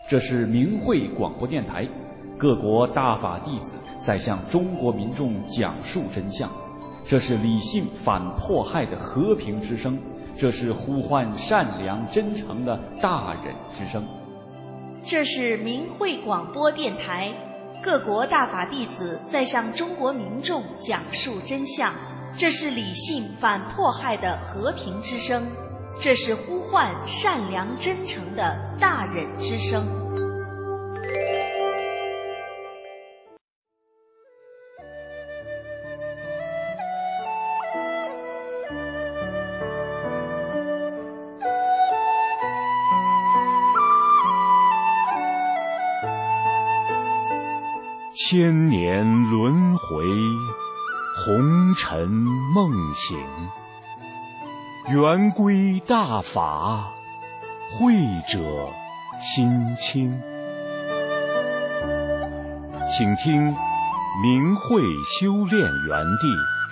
这是明慧广播电台，各国大法弟子在向中国民众讲述真相。这是理性反迫害的和平之声，这是呼唤善良真诚的大忍之声。 这是明慧广播电台，各国大法弟子在向中国民众讲述真相。这是理性反迫害的和平之声，这是呼唤善良真诚的大忍之声。 千年轮回，红尘梦醒，圆归大法，慧者心清。请听明慧修炼园地。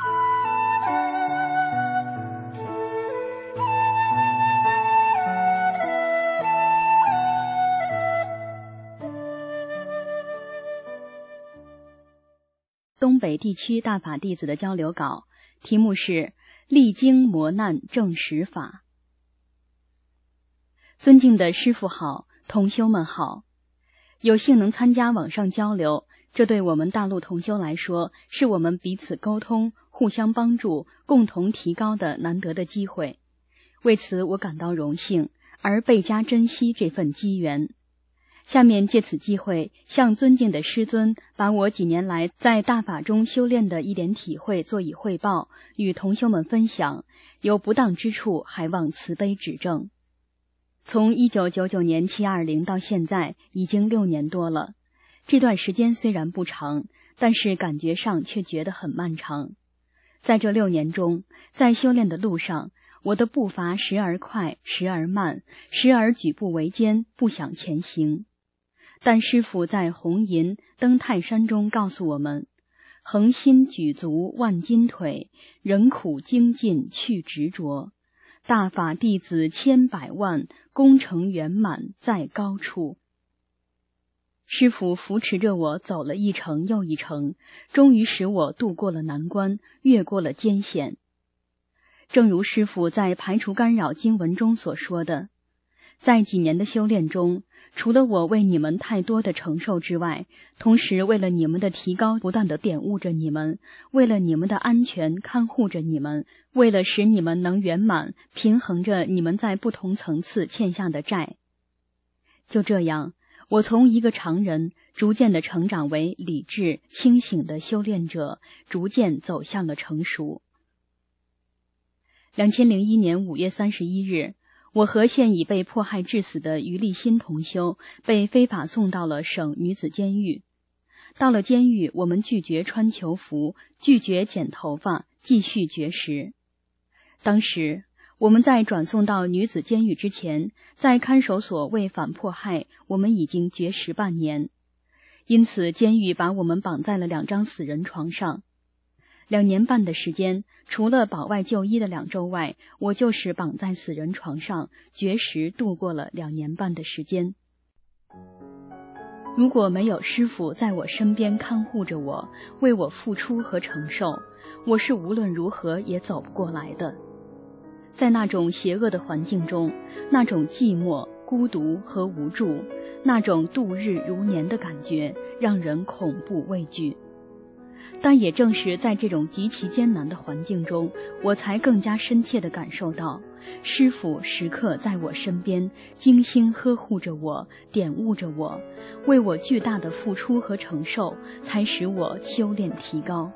东北地区大法弟子的交流稿，题目是历经磨难证实法。尊敬的师父好，同修们好，有幸能参加网上交流，这对我们大陆同修来说，是我们彼此沟通、互相帮助、共同提高的难得的机会。为此我感到荣幸，而倍加珍惜这份机缘。下面借此机会，向尊敬的师尊把我几年来在大法中修炼的一点体会做以汇报，与同修们分享，有不当之处还望慈悲指正。从1999年720到现在已经6年多了，这段时间虽然不长，但是感觉上却觉得很漫长。在这6年中，在修炼的路上，我的步伐时而快，时而慢，时而举步维艰，不想前行。但师父在红银登泰山中告诉我们，恒心举足万斤腿，忍苦精进去执着，大法弟子千百万，功成圆满在高处。师父扶持着我走了一程又一程，终于使我渡过了难关，越过了艰险。正如师父在排除干扰经文中所说的，在几年的修炼中，除了我为你们太多的承受之外，同时为了你们的提高不断地点悟着你们，为了你们的安全看护着你们，为了使你们能圆满平衡着你们在不同层次欠下的债。就这样，我从一个常人逐渐地成长为理智清醒的修炼者，逐渐走向了成熟。2001年5月31日，我和现已被迫害致死的于立新同修被非法送到了省女子监狱。到了监狱，我们拒绝穿囚服，拒绝剪头发，继续绝食。当时我们在转送到女子监狱之前，在看守所为反迫害，我们已经绝食半年，因此监狱把我们绑在了2张死人床上。2年半的时间，除了保外就医的2周外，我就是绑在死人床上绝食度过了2年半的时间。如果没有师父在我身边看护着我，为我付出和承受，我是无论如何也走不过来的。在那种邪恶的环境中，那种寂寞、孤独和无助，那种度日如年的感觉，让人恐怖畏惧。但也正是在这种极其艰难的环境中，我才更加深切地感受到，师父时刻在我身边，精心呵护着我，点悟着我，为我巨大的付出和承受，才使我修炼提高。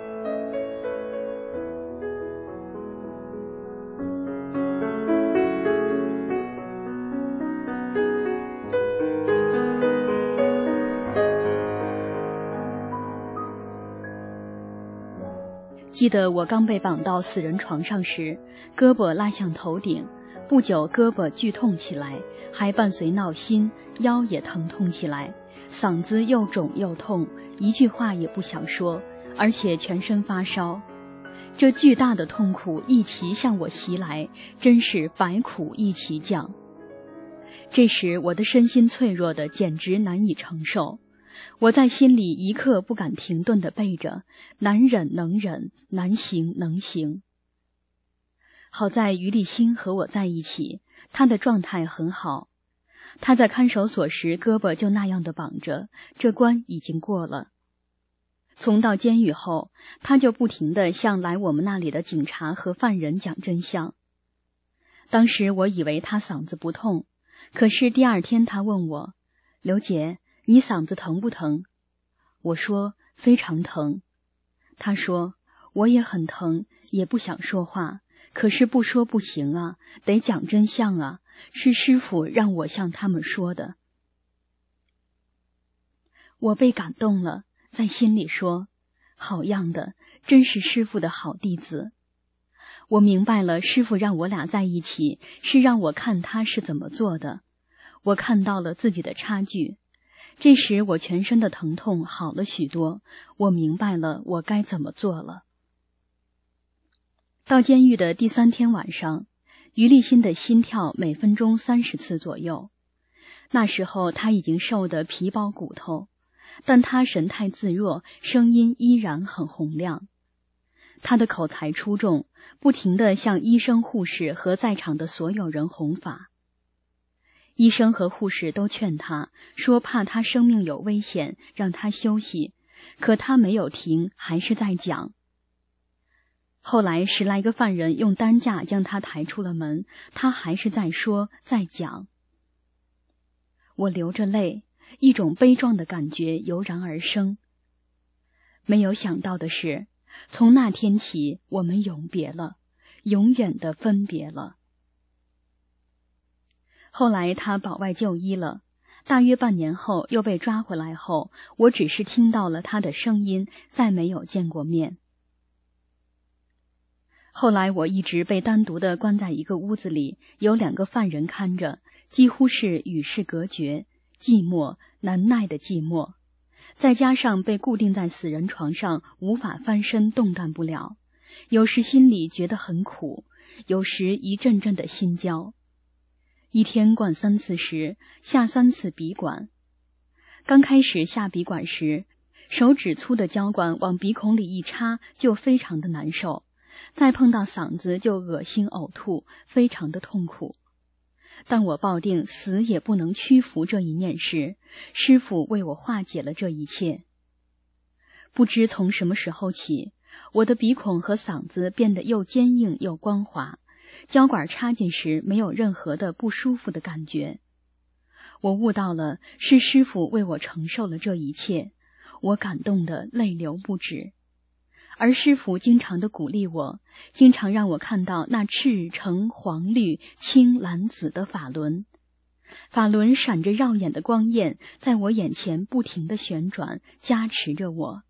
记得我刚被绑到死人床上时，胳膊拉向头顶，不久胳膊剧痛起来，还伴随闹心，腰也疼痛起来，嗓子又肿又痛，一句话也不想说，而且全身发烧。这巨大的痛苦一齐向我袭来，真是百苦一齐降。 这时我的身心脆弱的简直难以承受，我在心里一刻不敢停顿地背着难忍能忍，难行能行。好在于立新和我在一起，他的状态很好。他在看守所时胳膊就那样的绑着，这关已经过了。从到监狱后，他就不停地向来我们那里的警察和犯人讲真相。当时我以为他嗓子不痛，可是第二天他问我，刘姐，你嗓子疼不疼？我说非常疼。他说我也很疼，也不想说话，可是不说不行啊，得讲真相啊，是师父让我向他们说的。我被感动了，在心里说，好样的，真是师父的好弟子。我明白了，师父让我俩在一起，是让我看他是怎么做的。我看到了自己的差距。这时我全身的疼痛好了许多，我明白了我该怎么做了。到监狱的第3天晚上，于立新的心跳每分钟30次左右。那时候他已经瘦得皮包骨头，但他神态自若，声音依然很洪亮。他的口才出众，不停地向医生、护士和在场的所有人弘法。医生和护士都劝他，说怕他生命有危险，让他休息，可他没有停，还是在讲。后来10来个犯人用担架将他抬出了门，他还是在说，在讲。我流着泪，一种悲壮的感觉油然而生。没有想到的是，从那天起，我们永别了，永远的分别了。后来他保外就医了，大约半年后又被抓回来后，我只是听到了他的声音，再没有见过面。后来我一直被单独地关在一个屋子里，有2个犯人看着，几乎是与世隔绝，寂寞，难耐的寂寞。再加上被固定在死人床上，无法翻身，动弹不了，有时心里觉得很苦，有时一阵阵的心焦。一天灌3次食，下3次鼻管。刚开始下鼻管时，手指粗的胶管往鼻孔里一插，就非常的难受，再碰到嗓子就恶心呕吐，非常的痛苦。但我抱定死也不能屈服这一念时，师父为我化解了这一切。不知从什么时候起，我的鼻孔和嗓子变得又坚硬又光滑，胶管插进时没有任何的不舒服的感觉。我悟到了是师父为我承受了这一切，我感动得泪流不止。而师父经常地鼓励我，经常让我看到那赤橙黄绿青蓝紫的法轮。法轮闪着耀眼的光焰，在我眼前不停地旋转，加持着我。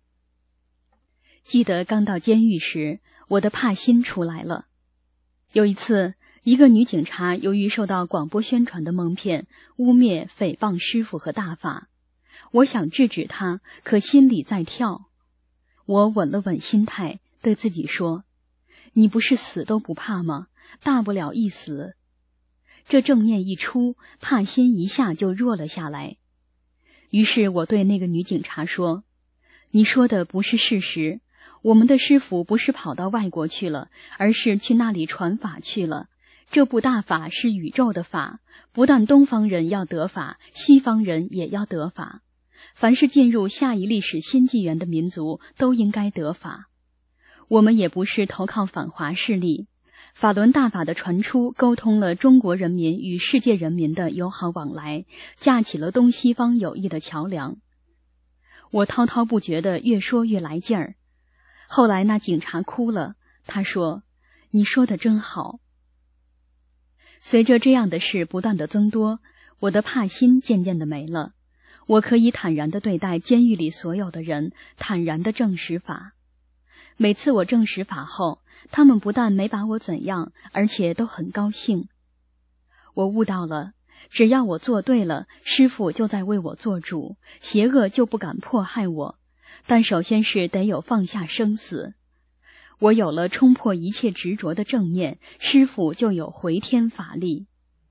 记得刚到监狱时，我的帕心出来了。有一次，一个女警察由于受到广播宣传的蒙骗，污蔑诽谤师父和大法。我想制止她，可心里在跳。我稳了稳心态，对自己说，你不是死都不怕吗？大不了一死。这正念一出，怕心一下就弱了下来。于是我对那个女警察说，你说的不是事实，我们的师父不是跑到外国去了，而是去那里传法去了。这部大法是宇宙的法，不但东方人要得法，西方人也要得法。凡是进入下一历史新纪元的民族都应该得法。我们也不是投靠反华势力，法轮大法的传出沟通了中国人民与世界人民的友好往来，架起了东西方友谊的桥梁。我滔滔不绝地越说越来劲儿。后来那警察哭了，他说，你说的真好。随着这样的事不断的增多，我的怕心渐渐的没了。我可以坦然地对待监狱里所有的人，坦然地证实法。每次我证实法后，他们不但没把我怎样，而且都很高兴。我悟到了，只要我做对了，师父就在为我做主，邪恶就不敢迫害我。但首先是得有放下生死。我有了冲破一切执着的正念，师父就有回天法力。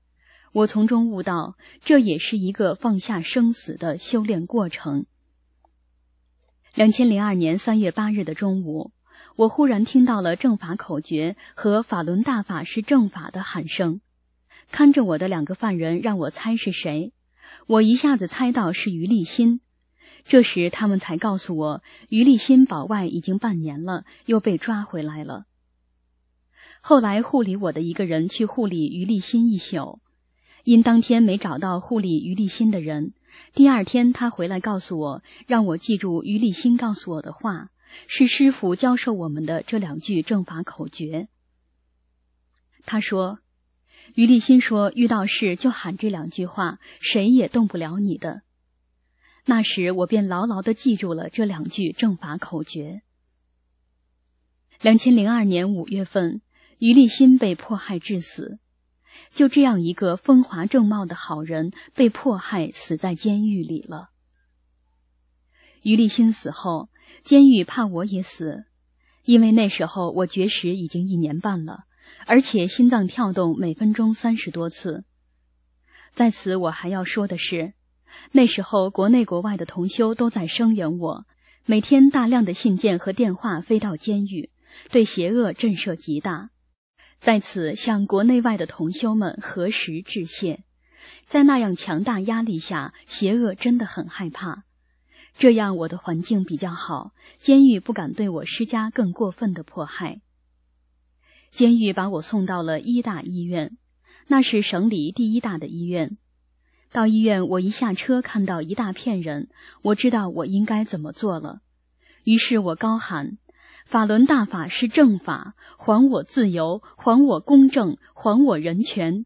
我从中悟到，这也是一个放下生死的修炼过程。2002年3月8日的中午，我忽然听到了正法口诀和法轮大法是正法的喊声。看着我的2个犯人让我猜是谁，我一下子猜到是于立新。这时他们才告诉我，于立新保外已经半年了，又被抓回来了。后来护理我的一个人去护理于立新一宿，因当天没找到护理于立新的人，第2天他回来告诉我，让我记住于立新告诉我的话，是师父教授我们的这2句正法口诀。他说，于立新说遇到事就喊这2句话，谁也动不了你的。那时我便牢牢地记住了这2句正法口诀。2002年5月份，于立新被迫害致死。就这样一个风华正茂的好人被迫害死在监狱里了。于立新死后，监狱怕我也死，因为那时候我绝食已经1年半了，而且心脏跳动每分钟30多次。在此我还要说的是，那时候国内国外的同修都在声援我，每天大量的信件和电话飞到监狱，对邪恶震慑极大。在此向国内外的同修们核实致谢。在那样强大压力下，邪恶真的很害怕。这样我的环境比较好，监狱不敢对我施加更过分的迫害。监狱把我送到了医大医院，那是省里第1大的医院。到医院，我一下车看到一大片人，我知道我应该怎么做了。于是我高喊，法轮大法是正法，还我自由，还我公正，还我人权。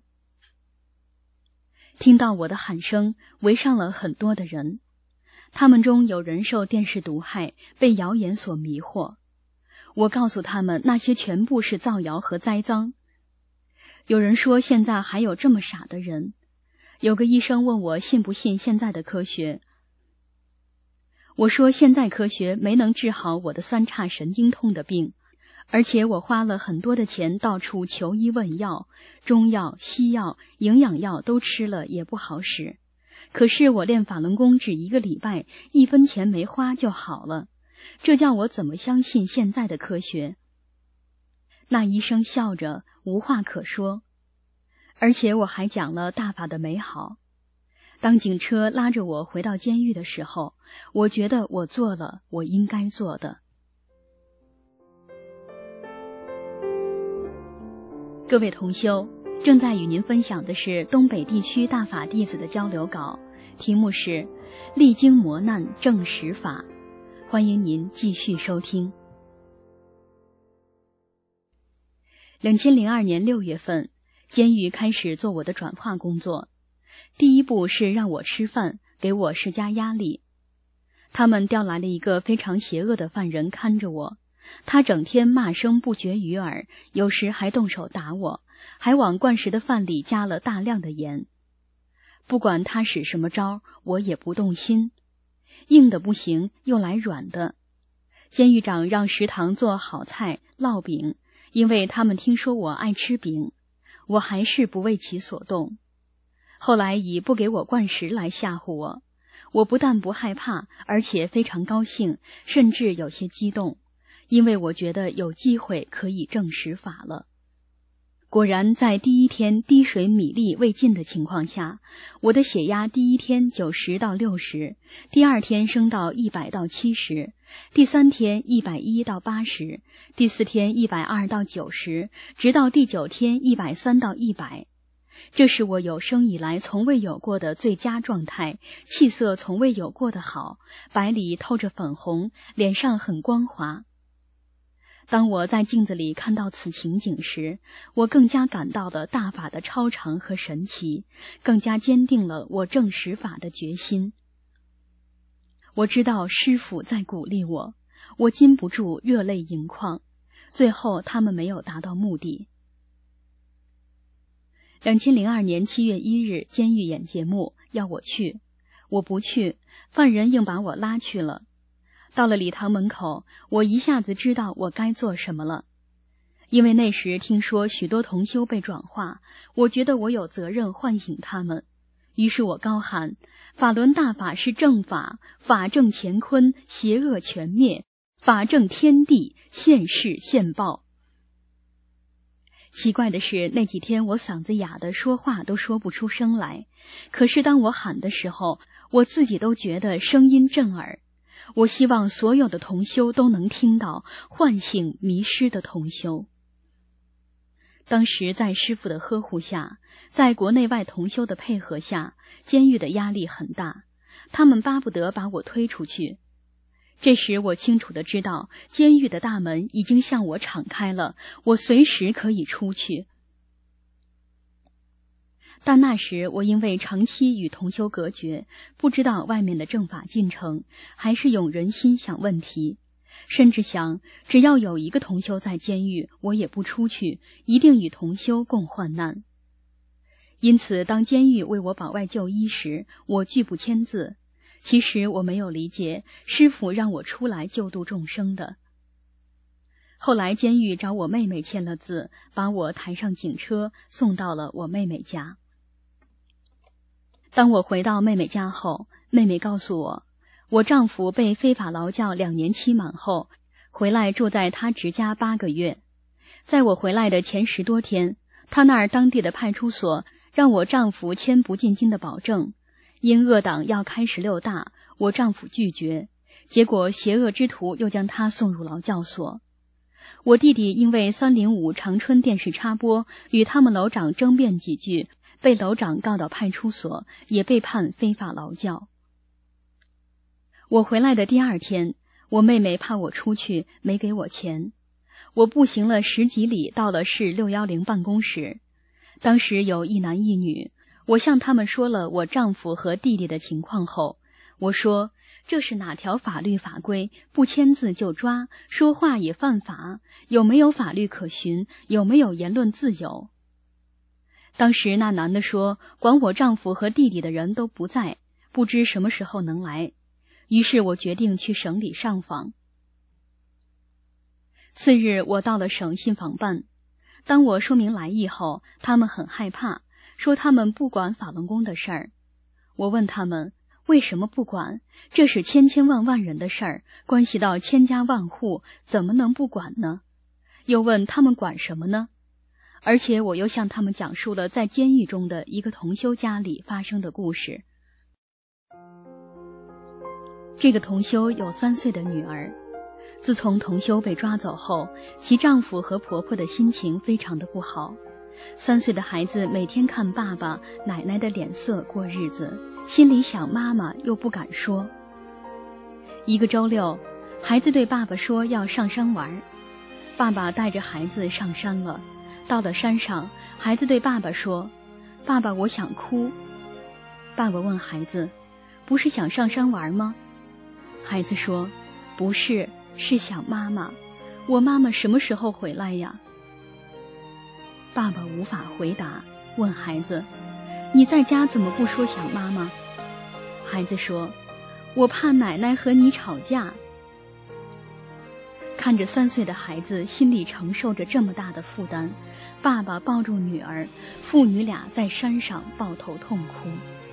听到我的喊声，围上了很多的人，他们中有人受电视毒害，被谣言所迷惑。我告诉他们，那些全部是造谣和栽赃。有人说，现在还有这么傻的人。有个医生问我信不信现在的科学，我说现在科学没能治好我的3叉神经痛的病，而且我花了很多的钱到处求医问药，中药、西药、营养药都吃了也不好使。可是我练法轮功只1个礼拜，1分钱没花就好了，这叫我怎么相信现在的科学？那医生笑着无话可说。而且我还讲了大法的美好。当警车拉着我回到监狱的时候，我觉得我做了我应该做的。各位同修，正在与您分享的是东北地区大法弟子的交流稿，题目是历经磨难证实法，欢迎您继续收听。2002年6月份，监狱开始做我的转化工作。第一步是让我吃饭，给我施加压力。他们调来了一个非常邪恶的犯人看着我，他整天骂声不绝于耳，有时还动手打我，还往灌食的饭里加了大量的盐。不管他使什么招，我也不动心。硬的不行，又来软的。监狱长让食堂做好菜烙饼，因为他们听说我爱吃饼，我还是不为其所动。后来以不给我灌食来吓唬我，我不但不害怕，而且非常高兴，甚至有些激动，因为我觉得有机会可以证实法了。果然在第一天滴水米粒未进的情况下，我的血压第一天90到60，第2天升到100到70，第3天110到80，第4天120到90，直到第9天130到100。这是我有生以来从未有过的最佳状态，气色从未有过的好，白里透着粉红，脸上很光滑。当我在镜子里看到此情景时，我更加感到了大法的超常和神奇，更加坚定了我证实法的决心。我知道师父在鼓励我，我禁不住热泪盈眶。最后他们没有达到目的。2002年7月1日，监狱演节目要我去，我不去，犯人硬把我拉去了。到了礼堂门口，我一下子知道我该做什么了。 因为那时听说许多同修被转化，我觉得我有责任唤醒他们，于是我高喊：法轮大法是正法，法正乾坤，邪恶全灭，法正天地，现世现报。奇怪的是，那几天我嗓子哑的说话都说不出声来，可是当我喊的时候，我自己都觉得声音震耳。我希望所有的同修都能听到，唤醒迷失的同修。当时在师父的呵护下，在国内外同修的配合下，监狱的压力很大，他们巴不得把我推出去。这时我清楚地知道，监狱的大门已经向我敞开了，我随时可以出去。但那时我因为长期与同修隔绝，不知道外面的正法进程，还是用人心想问题，甚至想只要有一个同修在监狱，我也不出去，一定与同修共患难。因此当监狱为我保外就医时，我拒不签字。其实我没有理解师父让我出来救度众生的。后来监狱找我妹妹签了字，把我抬上警车送到了我妹妹家。当我回到妹妹家后，妹妹告诉我，我丈夫被非法劳教2年期满后，回来住在他侄家8个月。在我回来的前10多天，他那儿当地的派出所让我丈夫签不进京的保证，因恶党要开16大，我丈夫拒绝，结果邪恶之徒又将他送入劳教所。我弟弟因为305长春电视插播与他们楼长争辩几句，被楼长告到派出所，也被判非法劳教。我回来的第2天，我妹妹怕我出去，没给我钱。我步行了10几里，到了市610办公室。当时有1男1女，我向他们说了我丈夫和弟弟的情况后，我说这是哪条法律法规，不签字就抓，说话也犯法，有没有法律可循，有没有言论自由？当时那男的说，管我丈夫和弟弟的人都不在，不知什么时候能来。于是我决定去省里上访。次日我到了省信访办，当我说明来意后，他们很害怕，说他们不管法轮功的事儿。我问他们为什么不管，这是千千万万人的事儿，关系到千家万户，怎么能不管呢？又问他们管什么呢？而且我又向他们讲述了在监狱中的一个同修家里发生的故事。这个同修有3岁的女儿，自从同修被抓走后，其丈夫和婆婆的心情非常的不好。3岁的孩子每天看爸爸、奶奶的脸色过日子，心里想妈妈又不敢说。一个周六，孩子对爸爸说要上山玩，爸爸带着孩子上山了。到了山上，孩子对爸爸说：“爸爸，我想哭。”爸爸问孩子：“不是想上山玩吗？”孩子说：“不是，是想妈妈。我妈妈什么时候回来呀？”爸爸无法回答，问孩子：“你在家怎么不说想妈妈？”孩子说：“我怕奶奶和你吵架。”看着3岁的孩子心里承受着这么大的负担，爸爸抱住女儿，父女俩在山上抱头痛哭。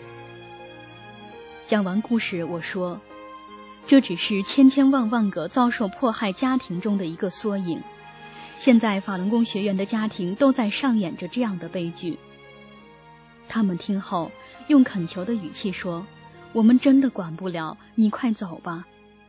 讲完故事，我说，这只是千千万万个遭受迫害家庭中的一个缩影。现在法轮功学员的家庭都在上演着这样的悲剧。他们听后用恳求的语气说：“我们真的管不了，你快走吧。”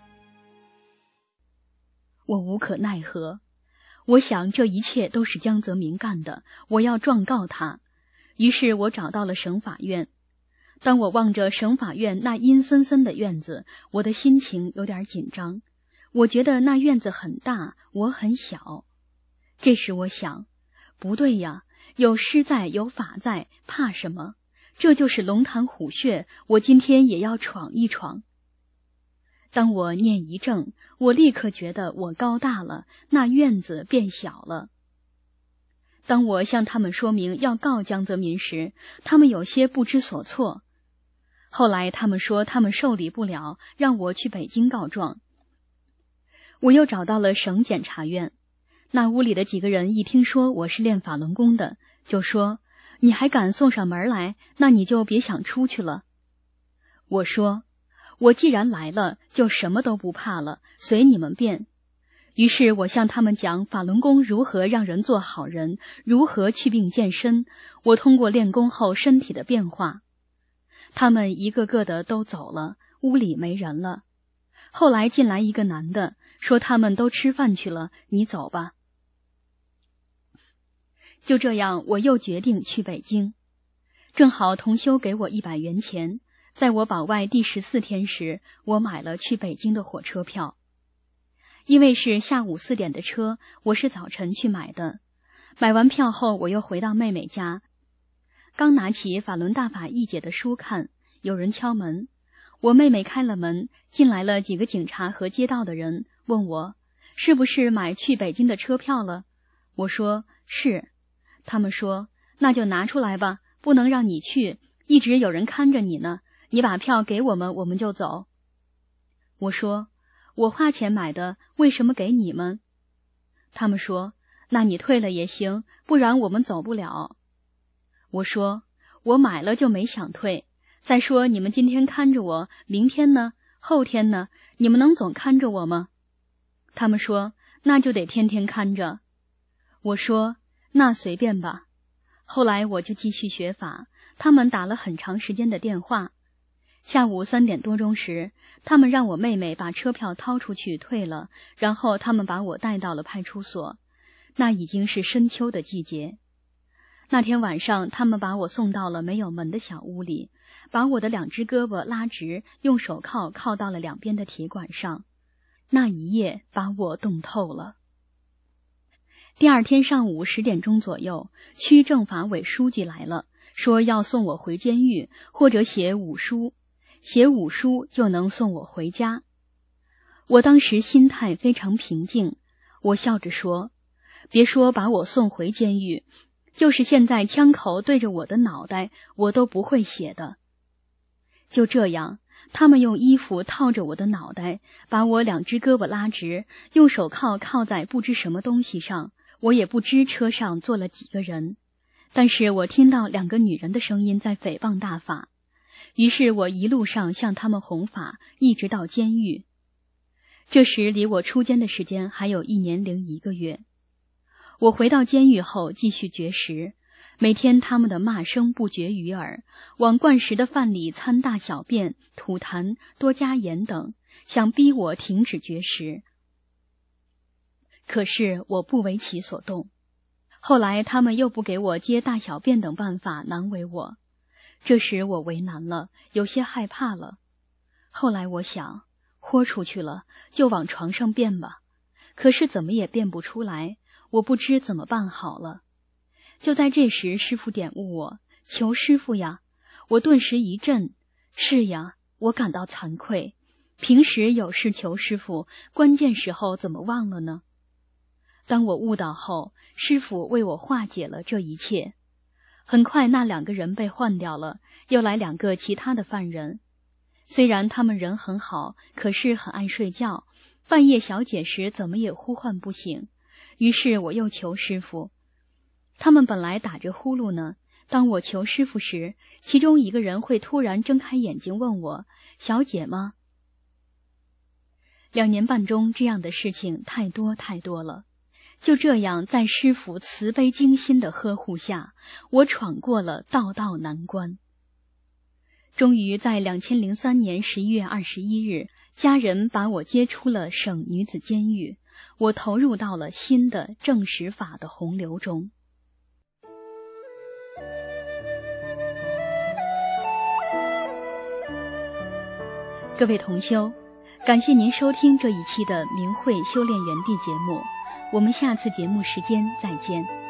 我无可奈何，我想这一切都是江泽民干的，我要状告他。于是我找到了省法院。当我望着省法院那阴森森的院子，我的心情有点紧张。我觉得那院子很大，我很小。这时我想，不对呀，有师在，有法在，怕什么？这就是龙潭虎穴，我今天也要闯一闯。当我念一正，我立刻觉得我高大了，那院子变小了。当我向他们说明要告江泽民时，他们有些不知所措。后来他们说他们受理不了，让我去北京告状。我又找到了省检察院， 那屋里的几个人一听说我是练法轮功的，就说：“你还敢送上门来，那你就别想出去了。”我说：“我既然来了，就什么都不怕了，随你们便。”于是我向他们讲法轮功如何让人做好人，如何祛病健身，我通过练功后身体的变化。他们一个个的都走了，屋里没人了。后来进来一个男的，说他们都吃饭去了，你走吧。就这样，我又决定去北京。正好同修给我100元钱，在我保外第14天时，我买了去北京的火车票。因为是下午4点的车，我是早晨去买的。买完票后，我又回到妹妹家，刚拿起法轮大法义解的书看，有人敲门。我妹妹开了门，进来了几个警察和街道的人，问我是不是买去北京的车票了。我说是。他们说那就拿出来吧，不能让你去，一直有人看着你呢，你把票给我们，我们就走。我说我花钱买的，为什么给你们？他们说那你退了也行，不然我们走不了。我说我买了就没想退，再说你们今天看着我，明天呢，后天呢，你们能总看着我吗？他们说那就得天天看着。我说那随便吧。后来我就继续学法，他们打了很长时间的电话。下午3点多钟时，他们让我妹妹把车票掏出去退了，然后他们把我带到了派出所。那已经是深秋的季节。那天晚上，他们把我送到了没有门的小屋里，把我的2只胳膊拉直，用手铐铐到了2边的铁管上。那一夜把我冻透了。第二天上午10点钟左右，区政法委书记来了，说要送我回监狱，或者写5书，写5书就能送我回家。我当时心态非常平静，我笑着说，别说把我送回监狱，就是现在枪口对着我的脑袋，我都不会写的。就这样，他们用衣服套着我的脑袋，把我2只胳膊拉直，用手铐铐在不知什么东西上。我也不知车上坐了几个人，但是我听到2个女人的声音在诽谤大法。于是我一路上向他们弘法，一直到监狱。这时离我出监的时间还有1年01个月。我回到监狱后继续绝食，每天他们的骂声不绝于耳，往灌食的饭里掺大小便、吐痰、多加盐等，想逼我停止绝食。可是我不为其所动。后来他们又不给我接大小便等办法难为我，这时我为难了，有些害怕了。后来我想，豁出去了就往床上便吧，可是怎么也便不出来，我不知怎么办好了。就在这时，师父点悟我，求师父呀！我顿时一震，是呀，我感到惭愧，平时有事求师父，关键时候怎么忘了呢？当我悟到后，师父为我化解了这一切。很快那2个人被换掉了，又来2个其他的犯人。虽然他们人很好，可是很爱睡觉，半夜小解时怎么也呼唤不醒。于是我又求师父。他们本来打着呼噜呢，当我求师父时，其中一个人会突然睁开眼睛问我，小姐吗？2年半中这样的事情太多太多了。就这样，在师父慈悲精心的呵护下，我闯过了道道难关。终于在2003年11月21日，家人把我接出了省女子监狱，我投入到了新的正实法的洪流中。各位同修，感谢您收听这一期的明慧修炼园地节目，我们下次节目时间再见。